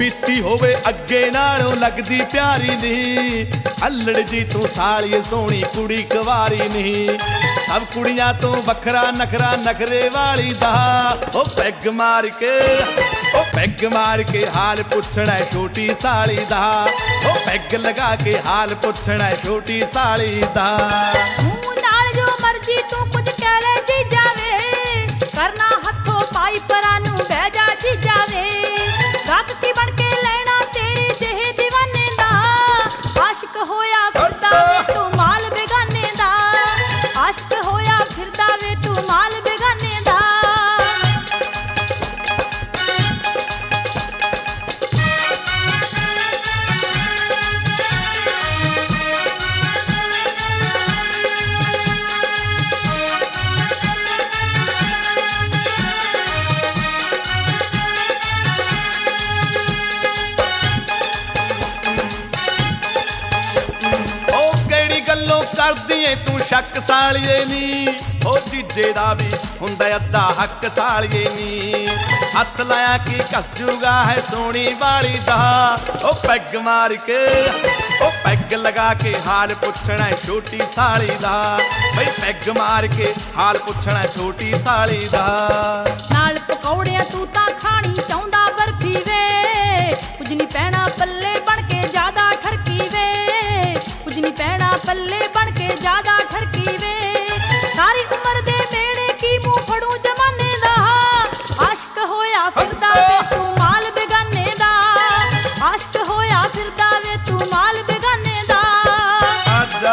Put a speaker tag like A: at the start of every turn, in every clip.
A: पीती होवे अगे नालों लगदी प्यारी नहीं, अल्लड़ जी तू साली सोहनी कुड़ी कवारी नहीं। सब कुड़ियां तो वखरा नखरा नखरे वाली दा, ओ पैग मार के ओ पैग मार के हाल पुछना है छोटी साली दा, ओ पैग लगा के हाल पुछना है छोटी साली दा।
B: मुंह नाल जो मर्जी तू कुछ कह ले जी जावे, करना हथों पाई परां नूं बह जा जी जावे। गाहक की बन के लेना तेरी जेहे दीवाने दा, आशिक होया फिरदा वे तू माल बेगाने दा, आशिक होया फिरदा वे तू माल बेगाने दा।
A: गल्लों करदी है तू शक सालिए नी, ओ जीजे दा भी हुंदा अद्धा हक सालिए नी। हथ लाया कि कसजूगा है सोहनी वाली दा, ओ पैग मार के ओ पैग लगा के हाल पुछना है छोटी साली दा, बई पैग मार के हाल पुछना है छोटी साली दा।
B: नाल पकौड़ियां तू तां खानी चाहुंदा बर्फी वे, कुछ नहीं पैना पल्ले बन के ज्यादा ठरकी वे, कुछ नहीं पैना पल्ले बन के ज्यादा ठरकी वे। सारी उम्र दे मेड़े की मुंह फड़ू जमाने दा, आशिक होया फिरदा वे तू माल बेगाने दा, आशिक होया फिरदा वे तू माल बेगाने दा।
A: आजा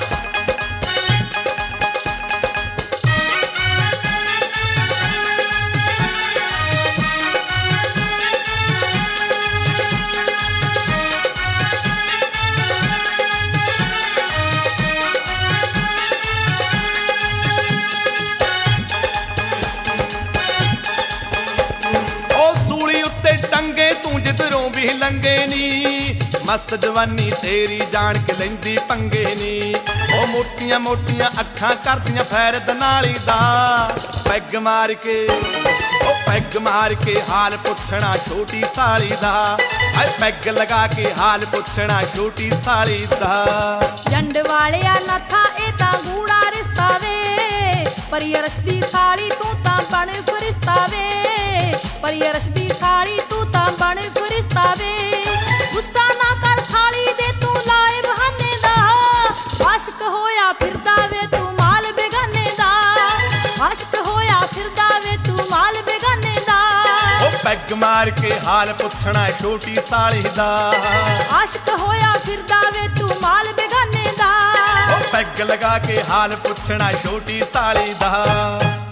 A: टंगे तू जिधरों भी लंगे नी, मस्त जवानी तेरी जान के लैंदी पंगे नी। ओ मोटियां मोटियां अखां करदियां फैर दनाली दा, पैग मार के ओ पैग मार के हाल पुछना छोटी साली दा, ऐ पैग लगा के हाल पुछना छोटी साली दा।
B: जंड वालिया नथा ए तां गूड़ा रिश्ता वे, पर यरश दी साली तू तां बण फरिश्ता वे, पर यरश दी साली तू तां बण फरिश्ता वे। गुस्सा ना कर साली दे तू लाए बहाने दा, आशिक होया फिरदा वे तू माल बेगाने दा, आशिक होया फिरदा वे तू माल बेगाने दा।
A: ओ पैग मार के हाल पुछना छोटी साली दा,
B: आशिक होया फिरदा वे तू माल बेगाने दा।
A: ओ पैग लगा के हाल पुछना छोटी साली दा।